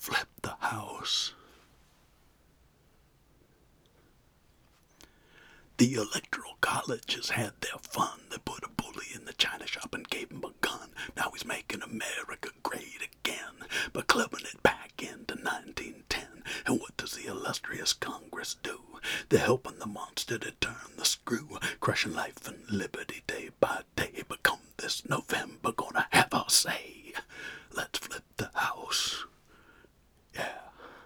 flip the house. The electoral colleges had their fun. They put a bully in the china shop and gave him a gun. Now he's making America great again, but clubbing it back into 1910. And what does the illustrious Congress do? They're helping the monster to turn the screw, crushing life and liberty day by day. But come this November, gonna have our say. Let's flip the house. Yeah.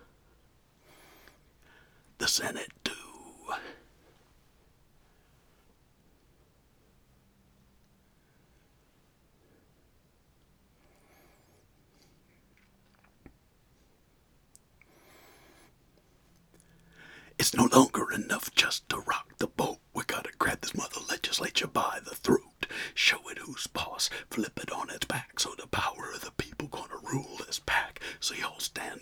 The Senate too. It's no longer enough just to rock the boat. We gotta grab this mother legislature by the throat. Show it who's boss, flip it on its back, so the power of the people gonna rule this pack. So y'all stand